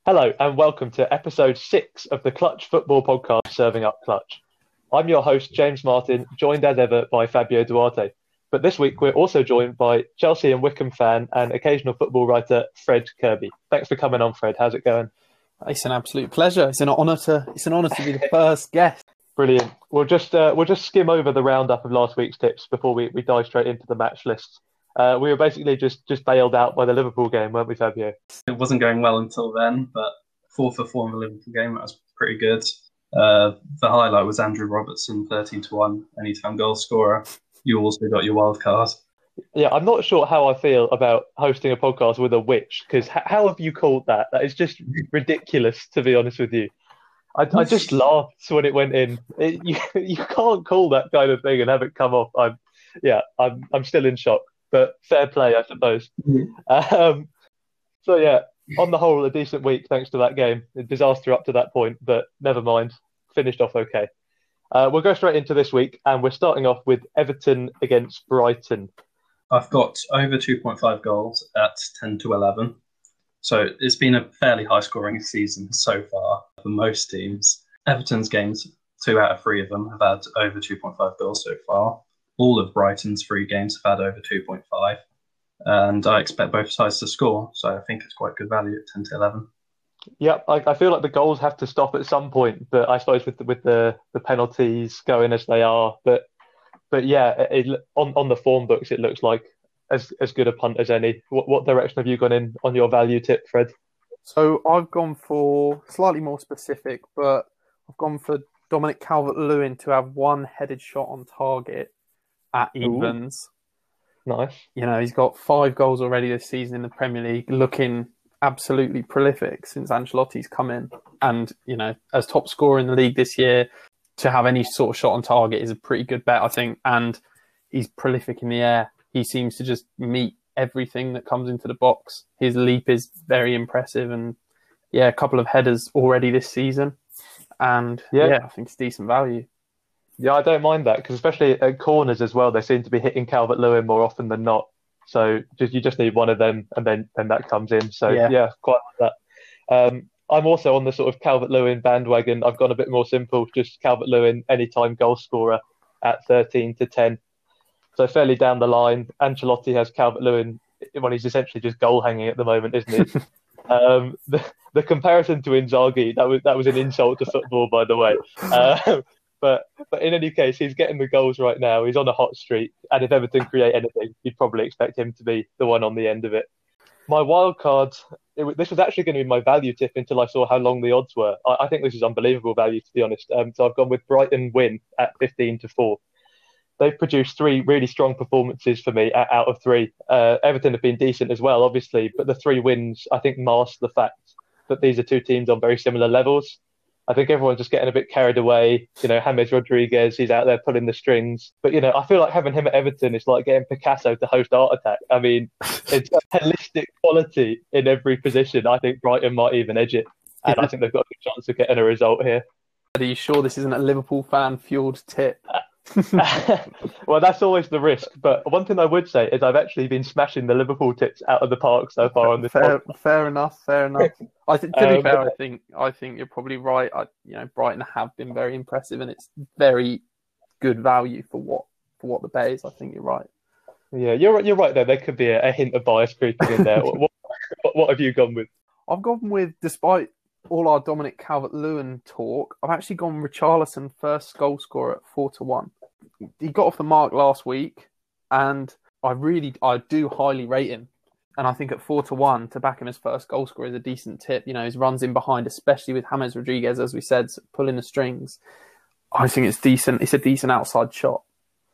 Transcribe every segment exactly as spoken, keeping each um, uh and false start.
Hello and welcome to episode six of the Clutch Football Podcast, Serving Up Clutch. I'm your host, James Martin, joined as ever by Fabio Duarte. But this week we're also joined by Chelsea and Wycombe fan and occasional football writer, Fred Kirby. Thanks for coming on, Fred. How's it going? It's an absolute pleasure. It's an honour to it's an honour to be the first guest. Brilliant. We'll just uh, we'll just skim over the roundup of last week's tips before we, we dive straight into the match lists. Uh, we were basically just, just bailed out by the Liverpool game, weren't we, Fabio? It wasn't going well until then, but four for four in the Liverpool game, that was pretty good. Uh, the highlight was Andrew Robertson, thirteen to one, anytime goal scorer. You also got your wild card. Yeah, I'm not sure how I feel about hosting a podcast with a witch, because h- how have you called that? That is just ridiculous, to be honest with you. I, I just laughed when it went in. It, you, you can't call that kind of thing and have it come off. I'm, yeah, I'm I'm still in shock. But fair play, I suppose. Mm-hmm. Um, so, yeah, on the whole, a decent week thanks to that game. A disaster up to that point, but never mind. Finished off okay. Uh, we'll go straight into this week, and we're starting off with Everton against Brighton. I've got over two point five goals at ten to eleven. So it's been a fairly high-scoring season so far for most teams. Everton's games, two out of three of them, have had over two point five goals so far. All of Brighton's three games have had over two point five, and I expect both sides to score, so I think it's quite good value at ten to eleven. Yeah, I, I feel like the goals have to stop at some point, but I suppose with the, with the, the penalties going as they are, but but yeah, it, it, on on the form books, it looks like as as good a punt as any. What what direction have you gone in on your value tip, Fred? So I've gone for slightly more specific, but I've gone for Dominic Calvert-Lewin to have one headed shot on target at evens. Ooh. Nice. You know, he's got five goals already this season in the Premier League, looking absolutely prolific since Ancelotti's come in. And, you know, as top scorer in the league this year, to have any sort of shot on target is a pretty good bet, I think. And he's prolific in the air. He seems to just meet everything that comes into the box. His leap is very impressive. And, yeah, a couple of headers already this season. And, yeah, yeah I think it's decent value. Yeah, I don't mind that, because especially at corners as well, they seem to be hitting Calvert-Lewin more often than not. So just you just need one of them, and then, then that comes in. So, yeah, yeah quite like that. Um, I'm also on the sort of Calvert-Lewin bandwagon. I've gone a bit more simple, just Calvert-Lewin, anytime goal scorer at thirteen to ten. So fairly down the line. Ancelotti has Calvert-Lewin when he's essentially just goal hanging at the moment, isn't he? um, the, the comparison to Inzaghi, that was, that was an insult to football, by the way. Uh, But but in any case, he's getting the goals right now. He's on a hot streak. And if Everton create anything, you'd probably expect him to be the one on the end of it. My wild card, it, this was actually going to be my value tip until I saw how long the odds were. I, I think this is unbelievable value, to be honest. Um, so I've gone with Brighton win at fifteen to four. They've produced three really strong performances for me out of three. Uh, Everton have been decent as well, obviously. But the three wins, I think, mask the fact that these are two teams on very similar levels. I think everyone's just getting a bit carried away. You know, James Rodriguez, he's out there pulling the strings. But, you know, I feel like having him at Everton is like getting Picasso to host Art Attack. I mean, it's a holistic quality in every position. I think Brighton might even edge it. And I think they've got a good chance of getting a result here. Are you sure this isn't a Liverpool fan-fueled tip? Well, that's always the risk. But one thing I would say is I've actually been smashing the Liverpool tips out of the park so far on this fair, podcast. Fair enough, fair enough. I think to be um, fair, I think I think you're probably right. I, you know, Brighton have been very impressive, and it's very good value for what for what the bet is. I think you're right. Yeah, you're you're right there. There could be a, a hint of bias creeping in there. what, what what have you gone with? I've gone with, despite all our Dominic Calvert-Lewin talk, I've actually gone Richarlison first goal scorer at four to one. He got off the mark last week, and I really, I do highly rate him. And I think at four to one to back him as first goal scorer is a decent tip. You know, his runs in behind, especially with James Rodriguez, as we said, pulling the strings. I think it's decent. It's a decent outside shot.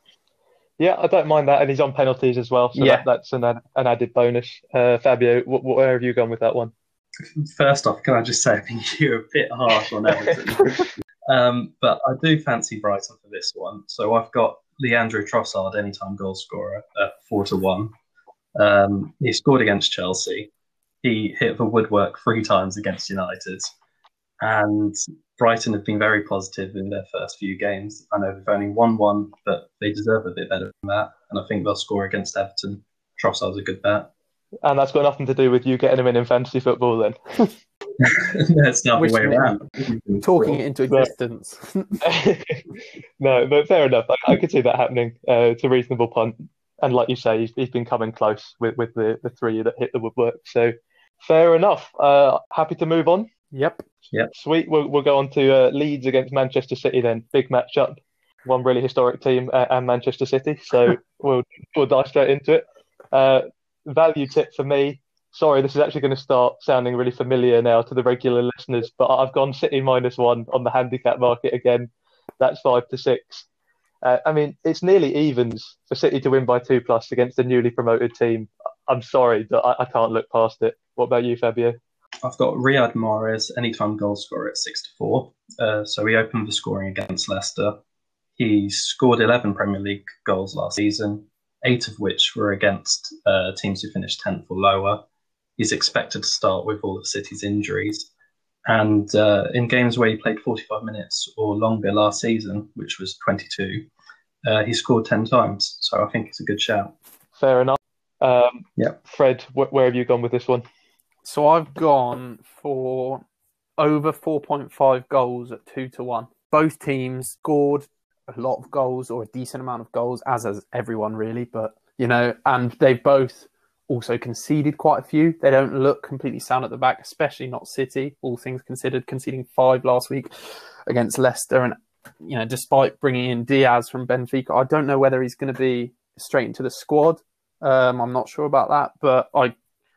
Yeah, I don't mind that, and he's on penalties as well, so yeah. that, that's an an added bonus. Uh, Fabio, wh- where have you gone with that one? First off, can I just say I think you're a bit harsh on Everton. Um, but I do fancy Brighton for this one. So I've got Leandro Trossard, anytime goal scorer, at four to one. Um, he scored against Chelsea. He hit the woodwork three times against United. And Brighton have been very positive in their first few games. I know they've only won one, but they deserve a bit better than that. And I think they'll score against Everton. Trossard's a good bet. And that's got nothing to do with you getting him in in fantasy football then? It's not the way around. Talking it into existence. No, but fair enough. I, I could see that happening. Uh, it's a reasonable punt. And like you say, he's, he's been coming close with, with the, the three that hit the woodwork. So fair enough. Uh, happy to move on? Yep. Yep. Sweet. We'll, we'll go on to uh, Leeds against Manchester City then. Big matchup. One really historic team uh, and Manchester City. So we'll, we'll dive straight into it. Uh, value tip for me. Sorry, this is actually going to start sounding really familiar now to the regular listeners, but I've gone City minus one on the handicap market again. That's five to six. Uh, I mean, it's nearly evens for City to win by two plus against a newly promoted team. I'm sorry, but I, I can't look past it. What about you, Fabio? I've got Riyad Mahrez, anytime goal scorer at six to four. Uh, so he opened the scoring against Leicester. He scored eleven Premier League goals last season, eight of which were against uh, teams who finished tenth or lower. He's expected to start with all of City's injuries. And uh, in games where he played forty-five minutes or longer last season, which was twenty-two, uh, he scored ten times. So I think it's a good shout. Fair enough. Um, yeah. Fred, wh- where have you gone with this one? So I've gone for over four point five goals at two to one. Both teams scored a lot of goals or a decent amount of goals, as has everyone really. But, you know, and they've both also conceded quite a few. They don't look completely sound at the back, especially not City, all things considered, conceding five last week against Leicester. And, you know, despite bringing in Diaz from Benfica, I don't know whether he's going to be straight into the squad. Um, I'm not sure about that, but I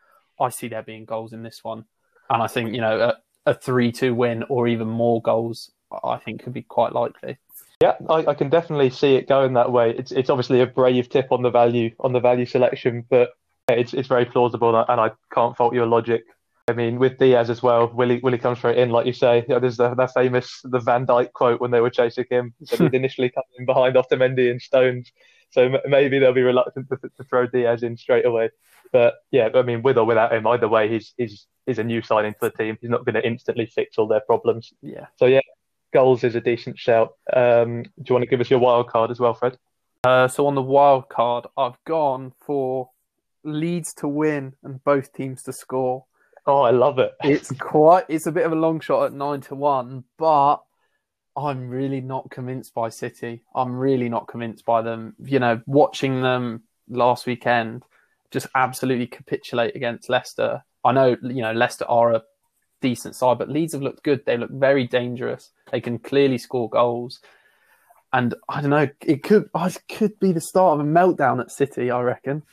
I see there being goals in this one. And I think, you know, a, a three two win or even more goals, I think could be quite likely. Yeah, I, I can definitely see it going that way. It's it's obviously a brave tip on the value on the value selection, but It's it's very plausible, and I can't fault your logic. I mean, with Diaz as well, Willie Willie comes straight in, like you say. You know, there's the, that famous the Van Dijk quote when they were chasing him. He said he'd initially come in behind Otamendi and Stones, so m- maybe they'll be reluctant to, to throw Diaz in straight away. But yeah, I mean, with or without him, either way, he's he's he's a new signing for the team. He's not going to instantly fix all their problems. Yeah. So yeah, goals is a decent shout. Um, do you want to give us your wild card as well, Fred? Uh, so on the wild card, I've gone for Leeds to win and both teams to score. Oh, I love it. It's quite, it's a bit of a long shot at nine to one, but I'm really not convinced by City. I'm really not convinced by them. You know, watching them last weekend just absolutely capitulate against Leicester. I know, you know, Leicester are a decent side, but Leeds have looked good. They look very dangerous. They can clearly score goals. And I don't know, it could, it could be the start of a meltdown at City, I reckon.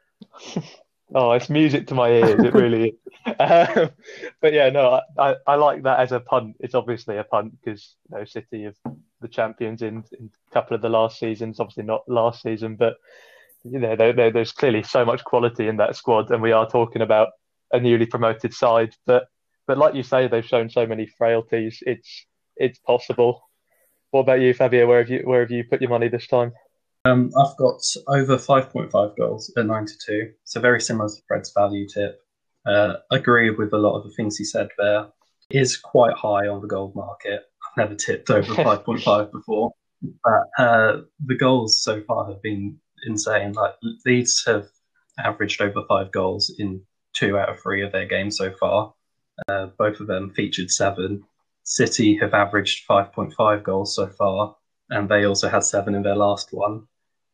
Oh, it's music to my ears. It really is. Um, but yeah, no, I, I, I like that as a punt. It's obviously a punt because, you know, City are the champions in, in a couple of the last seasons. Obviously not last season, but you know, there, there, there's clearly so much quality in that squad, and we are talking about a newly promoted side. But but like you say, they've shown so many frailties. It's it's possible. What about you, Fabio? Where have you where have you put your money this time? Um, I've got over five point five goals at nine to two. So very similar to Fred's value tip. Uh, agree with a lot of the things he said there. It is quite high on the gold market. I've never tipped over five point five before. But uh, the goals so far have been insane. Like Leeds have averaged over five goals in two out of three of their games so far. Uh, both of them featured seven. City have averaged five point five goals so far, and they also had seven in their last one.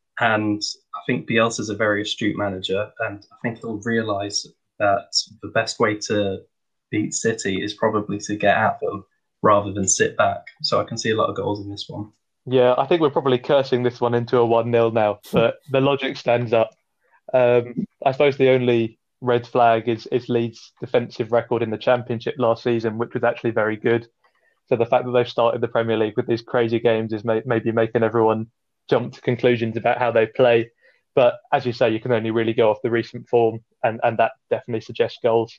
And I think Bielsa's a very astute manager, and I think he'll realise that the best way to beat City is probably to get at them rather than sit back. So I can see a lot of goals in this one. Yeah, I think we're probably cursing this one into a one nil now, but the logic stands up. Um, I suppose the only red flag is, is Leeds' defensive record in the Championship last season, which was actually very good. So the fact that they've started the Premier League with these crazy games is may, maybe making everyone jump to conclusions about how they play. But as you say, you can only really go off the recent form, and, and that definitely suggests goals.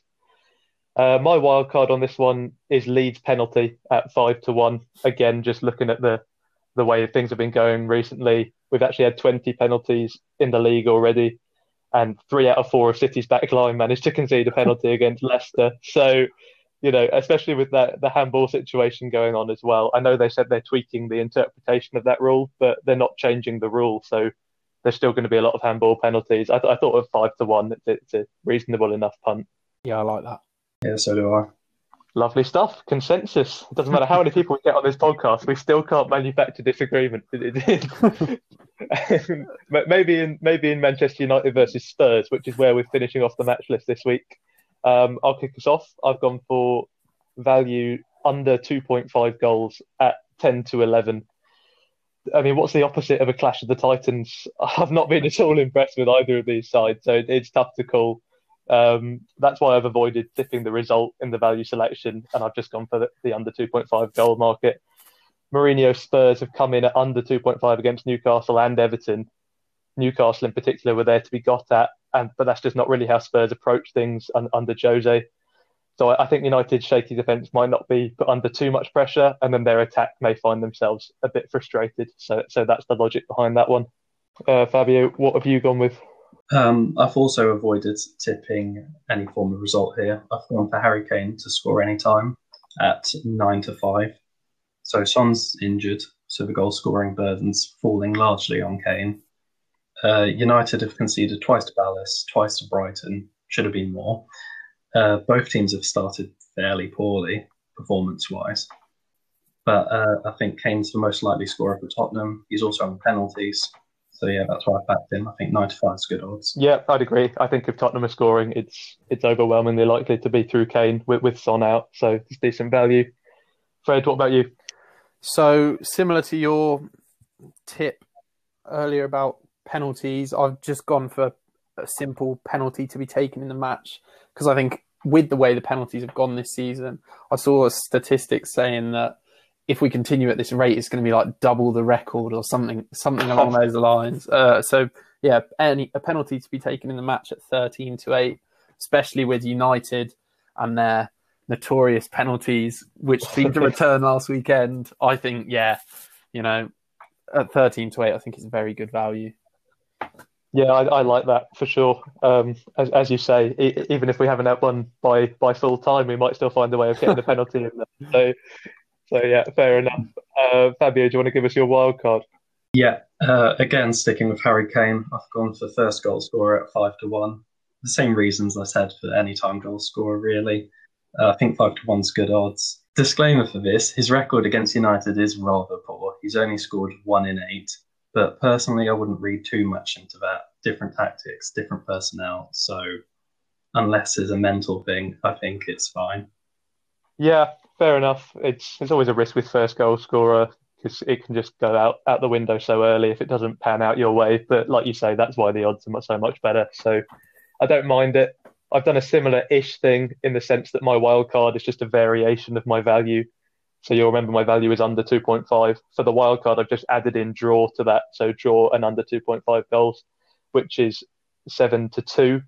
Uh, my wild card on this one is Leeds penalty at five to one. Again, just looking at the the way things have been going recently, we've actually had twenty penalties in the league already, and three out of four of City's back line managed to concede a penalty against Leicester. So, you know, especially with that the handball situation going on as well. I know they said they're tweaking the interpretation of that rule, but they're not changing the rule. So there's still going to be a lot of handball penalties. I, th- I thought of five to one. It's, it's a reasonable enough punt. Yeah, I like that. Yeah, so do I. Lovely stuff. Consensus. It doesn't matter how many people we get on this podcast, we still can't manufacture disagreement. maybe in maybe in Manchester United versus Spurs, which is where we're finishing off the match list this week. Um, I'll kick us off. I've gone for value under two point five goals at ten to eleven. I mean, what's the opposite of a clash of the Titans? I've not been at all impressed with either of these sides, so it's tough to call. Um, that's why I've avoided tipping the result in the value selection, and I've just gone for the, the under two point five goal market. Mourinho Spurs have come in at under two point five against Newcastle and Everton. Newcastle in particular were there to be got at, and but that's just not really how Spurs approach things un, under Jose. So I, I think United's shaky defence might not be put under too much pressure, and then their attack may find themselves a bit frustrated. So, so that's the logic behind that one. Uh, Fabio, what have you gone with? Um, I've also avoided tipping any form of result here. I've gone for Harry Kane to score any time at nine to five. So Son's injured, so the goal scoring burden's falling largely on Kane. Uh, United have conceded twice to Palace, twice to Brighton. Should have been more. Uh, both teams have started fairly poorly performance-wise. But uh, I think Kane's the most likely scorer for Tottenham. He's also on penalties. So yeah, that's why I backed him. I think ninety-five is good odds. Yeah, I'd agree. I think if Tottenham are scoring, it's it's overwhelmingly likely to be through Kane with, with Son out. So it's decent value. Fred, what about you? So similar to your tip earlier about penalties, I've just gone for a simple penalty to be taken in the match because I think with the way the penalties have gone this season, I saw a statistic saying that if we continue at this rate, it's going to be like double the record or something, something along those lines. Uh, so yeah, any a penalty to be taken in the match at thirteen to eight, especially with United and their notorious penalties, which seemed to return last weekend. I think, yeah, you know, at thirteen to eight, I think it's a very good value. Yeah, I, I like that for sure. Um, as, as you say, e- even if we haven't outwon by by full time, we might still find a way of getting the penalty in there. So. So, yeah, fair enough. Uh, Fabio, do you want to give us your wild card? Yeah, uh, again, sticking with Harry Kane, I've gone for first goal scorer at five to one. The same reasons I said for any time goal scorer, really. Uh, I think five to one's good odds. Disclaimer for this, his record against United is rather poor. He's only scored one in eight. But personally, I wouldn't read too much into that. Different tactics, different personnel. So unless it's a mental thing, I think it's fine. Yeah. Fair enough. It's it's always a risk with first goal scorer because it can just go out, out the window so early if it doesn't pan out your way. But like you say, that's why the odds are so much better. So I don't mind it. I've done a similar-ish thing in the sense that my wild card is just a variation of my value. So you'll remember my value is under two point five. For the wild card, I've just added in draw to that. So draw and under two point five goals, which is seven to two.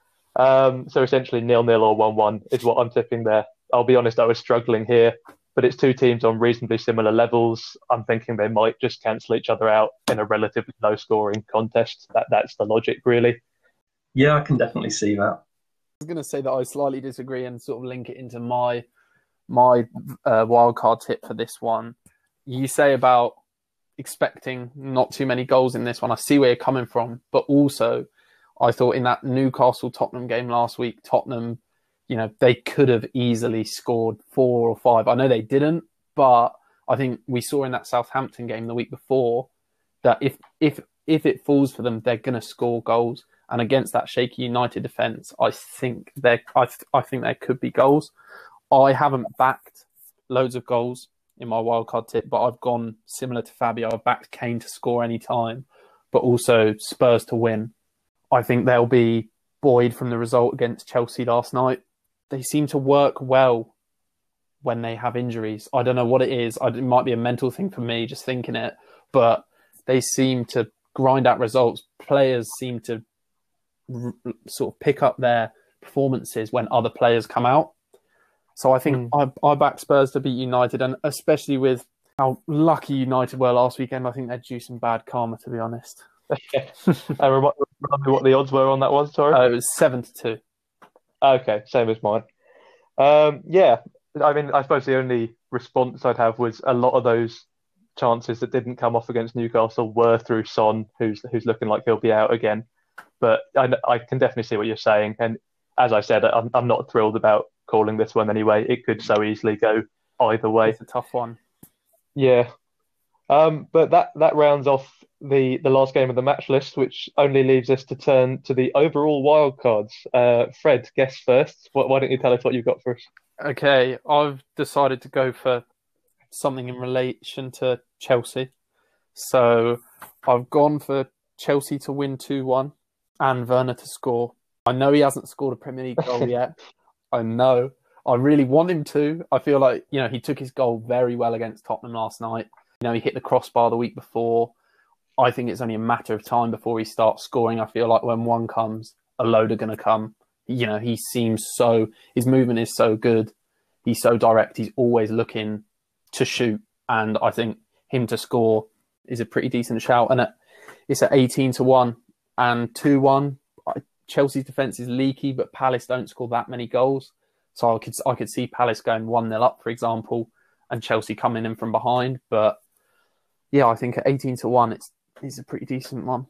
Um, so essentially nil-nil or one-one is what I'm tipping there. I'll be honest, I was struggling here, but it's two teams on reasonably similar levels. I'm thinking they might just cancel each other out in a relatively low-scoring contest. That That's the logic, really. Yeah, I can definitely see that. I was going to say that I slightly disagree and sort of link it into my my uh, wildcard tip for this one. You say about expecting not too many goals in this one. I see where you're coming from, but also I thought in that Newcastle-Tottenham game last week, Tottenham, you know, they could have easily scored four or five. I know they didn't, but I think we saw in that Southampton game the week before that if if if it falls for them, they're going to score goals. And against that shaky United defence, I think there I, th- I think there could be goals. I haven't backed loads of goals in my wildcard tip, but I've gone similar to Fabio. I've backed Kane to score any time, but also Spurs to win. I think they'll be buoyed from the result against Chelsea last night. They seem to work well when they have injuries. I don't know what it is. It might be a mental thing for me, just thinking it, but they seem to grind out results. Players seem to r- sort of pick up their performances when other players come out. So I think mm. I, I back Spurs to beat United, and especially with how lucky United were last weekend, I think they're due some bad karma, to be honest. uh, remind, remind me what the odds were on that one, sorry? Uh, it was seven to two. Okay, same as mine. Um, yeah, I mean, I suppose the only response I'd have was a lot of those chances that didn't come off against Newcastle were through Son, who's who's looking like he'll be out again. But I, I can definitely see what you're saying. And as I said, I'm, I'm not thrilled about calling this one anyway. It could so easily go either way. It's a tough one. Yeah. Um, but that, that rounds off the, the last game of the match list, which only leaves us to turn to the overall wildcards. Uh, Fred, guess first. Why, why don't you tell us what you've got for us? Okay, I've decided to go for something in relation to Chelsea. So I've gone for Chelsea to win two one and Werner to score. I know he hasn't scored a Premier League goal yet. I know. I really want him to. I feel like, you know, he took his goal very well against Tottenham last night. You know, he hit the crossbar the week before. I think it's only a matter of time before he starts scoring. I feel like when one comes, a load are going to come. You know, he seems so, his movement is so good. He's so direct. He's always looking to shoot. And I think him to score is a pretty decent shout. And it's at eighteen to one and two one. Chelsea's defence is leaky, but Palace don't score that many goals. So I could I could see Palace going one nil up, for example, and Chelsea coming in from behind. But yeah, I think at eighteen to one, it's it's a pretty decent one.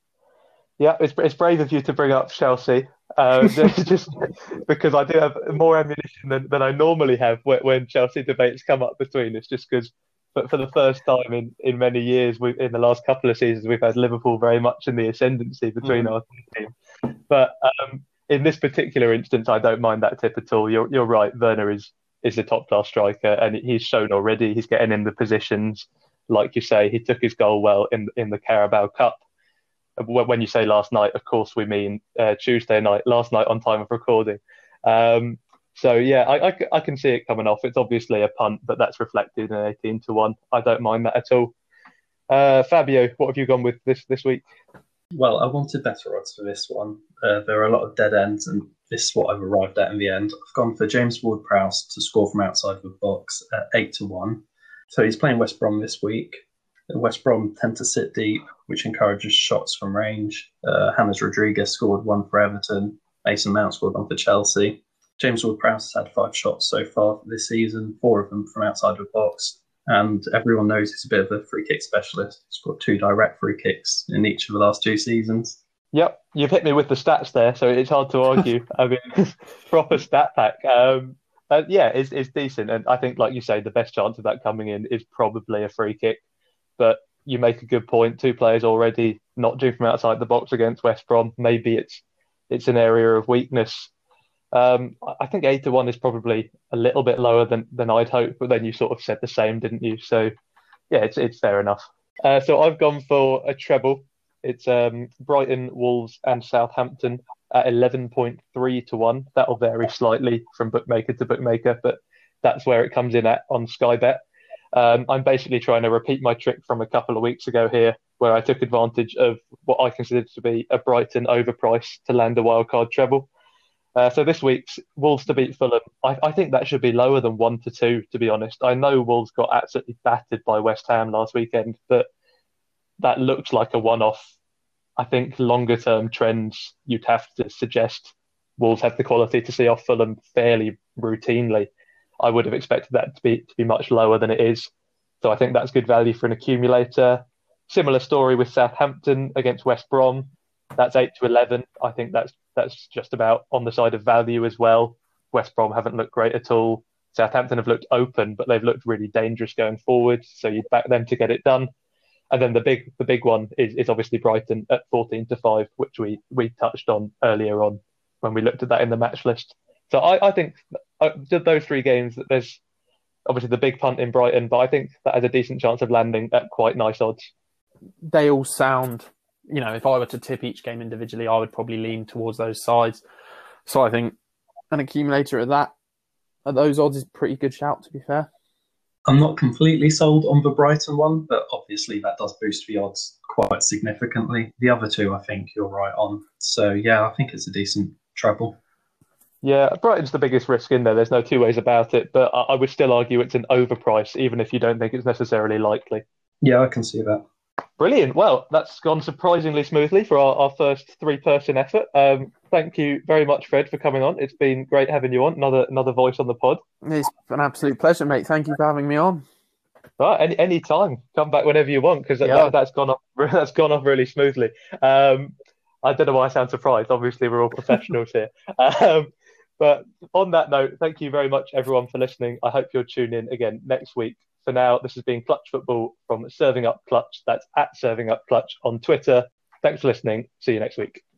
Yeah, it's it's brave of you to bring up Chelsea, uh, just because I do have more ammunition than, than I normally have when, when Chelsea debates come up between us, just because but for the first time in, in many years, we, in the last couple of seasons, we've had Liverpool very much in the ascendancy between mm. our two teams. But um, in this particular instance, I don't mind that tip at all. You're you're right. Werner is is a top class striker, and he's shown already. He's getting in the positions, like you say. He took his goal well in in the Carabao Cup. When you say last night, of course we mean uh, Tuesday night. Last night on time of recording. Um, So, yeah, I, I, I can see it coming off. It's obviously a punt, but that's reflected in eighteen to one. I don't mind that at all. Uh, Fabio, what have you gone with this, this week? Well, I wanted better odds for this one. Uh, there are a lot of dead ends, and this is what I've arrived at in the end. I've gone for James Ward-Prowse to score from outside of the box at eight to one. So he's playing West Brom this week. West Brom tend to sit deep, which encourages shots from range. Uh, James Rodriguez scored one for Everton. Mason Mount scored one for Chelsea. James Ward-Prowse has had five shots so far this season, four of them from outside of the box. And everyone knows he's a bit of a free kick specialist. He's got two direct free kicks in each of the last two seasons. Yep, you've hit me with the stats there, so it's hard to argue. I mean, proper stat pack. Um, uh, yeah, it's, it's decent. And I think, like you say, the best chance of that coming in is probably a free kick. But you make a good point. Two players already not due from outside the box against West Brom. Maybe it's it's an area of weakness. Um, I think eight to one is probably a little bit lower than, than I'd hope, but then you sort of said the same, didn't you? So, yeah, it's it's fair enough. Uh, so I've gone for a treble. It's um, Brighton, Wolves, and Southampton at eleven point three to one. That'll vary slightly from bookmaker to bookmaker, but that's where it comes in at on Sky Bet. Um, I'm basically trying to repeat my trick from a couple of weeks ago here, where I took advantage of what I considered to be a Brighton overprice to land a wildcard treble. Uh, so this week's Wolves to beat Fulham, I, I think that should be lower than one to two, to be honest. I know Wolves got absolutely battered by West Ham last weekend, but that looked like a one-off. I think longer-term trends, you'd have to suggest Wolves have the quality to see off Fulham fairly routinely. I would have expected that to be to be much lower than it is. So I think that's good value for an accumulator. Similar story with Southampton against West Brom. That's eight to eleven. I think that's that's just about on the side of value as well. West Brom haven't looked great at all. Southampton have looked open, but they've looked really dangerous going forward. So you'd back them to get it done. And then the big the big one is, is obviously Brighton at fourteen to five, which we, we touched on earlier on when we looked at that in the match list. So I, I think uh, those three games, there's obviously the big punt in Brighton, but I think that has a decent chance of landing at quite nice odds. They all sound, you know, if I were to tip each game individually, I would probably lean towards those sides. So I think an accumulator at that, at those odds is a pretty good shout, to be fair. I'm not completely sold on the Brighton one, but obviously that does boost the odds quite significantly. The other two, I think you're right on. So yeah, I think it's a decent treble. Yeah, Brighton's the biggest risk in there. There's no two ways about it. But I would still argue it's an overprice, even if you don't think it's necessarily likely. Yeah, I can see that. Brilliant. Well, that's gone surprisingly smoothly for our, our first three-person effort. Um, thank you very much, Fred, for coming on. It's been great having you on. Another another voice on the pod. It's an absolute pleasure, mate. Thank you for having me on. Right, any any time. Come back whenever you want, because that, yeah. that, that's gone off. That's gone off really smoothly. Um, I don't know why I sound surprised. Obviously, we're all professionals here. Um, But on that note, thank you very much, everyone, for listening. I hope you'll tune in again next week. For now, this has been Clutch Football from Serving Up Clutch. That's at Serving Up Clutch on Twitter. Thanks for listening. See you next week.